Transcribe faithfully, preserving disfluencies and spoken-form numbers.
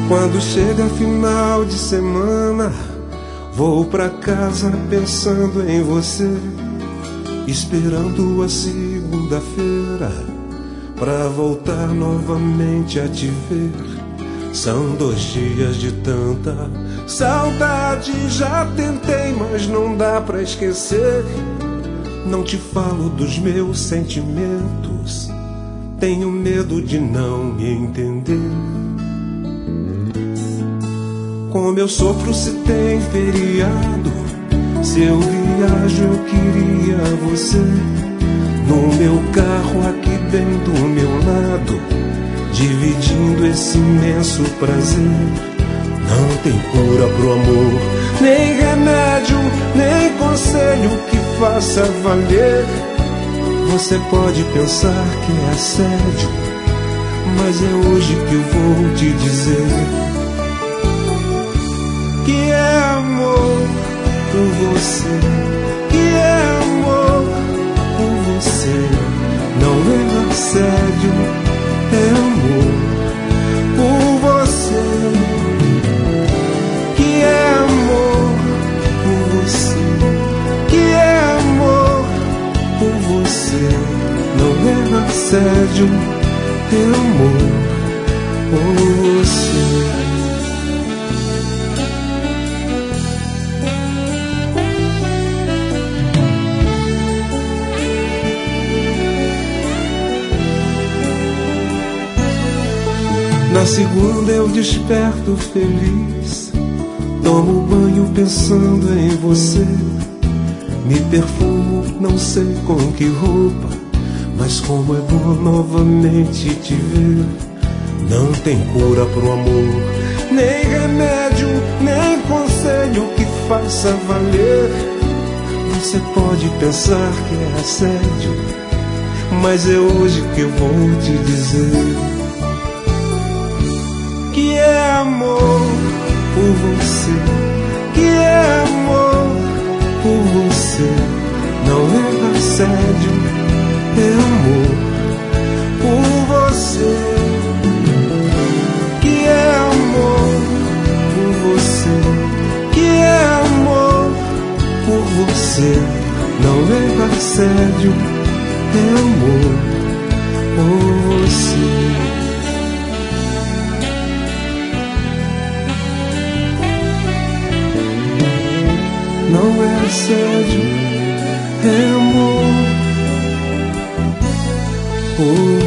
Quando chega final de semana, vou pra casa pensando em você, esperando a segunda-feira pra voltar novamente a te ver. São dois dias de tanta saudade, já tentei, mas não dá pra esquecer. Não te falo dos meus sentimentos, tenho medo de não me entender. Como eu sofro se tem feriado, se eu viajo eu queria você no meu carro aqui bem do meu lado, dividindo esse imenso prazer. Não tem cura pro amor, nem remédio, nem conselho que faça valer. Você pode pensar que é assédio, mas é hoje que eu vou te dizer que é amor por você, que é amor por você. Não é assédio, é amor por você, que é amor por você, que é amor por você. Não é assédio, é amor por você. Na segunda eu desperto feliz, tomo banho pensando em você, me perfumo, não sei com que roupa, mas como é bom novamente te ver. Não tem cura pro amor, nem remédio, nem conselho que faça valer. Você pode pensar que é assédio, mas é hoje que eu vou te dizer que é amor por você, que é amor por você. Não é assédio, é amor por você, que é amor por você, que é amor por você. Não é assédio, é amor por você. Não é assédio, é amor por